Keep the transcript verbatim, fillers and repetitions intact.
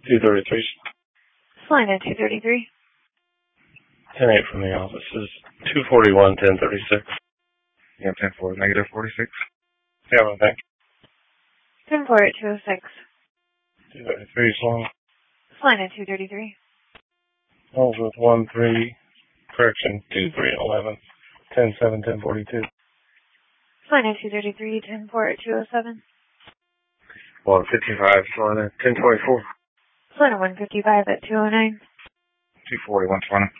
two thirty-three. Line at two thirty-three. ten eight from the office is two forty-one, ten thirty-six. Yeah, ten four, negative forty-six. Yeah, well, thank you. ten four at two oh six. two thirty-three, long. Line at two thirty-three. Calls with one three, correction, two three eleven, ten seven, ten forty-two. Line at two thirty-three, ten four at two oh seven. one fifty-five, line at ten twenty-four. Line at one fifty-five at two oh nine. two forty, one twenty.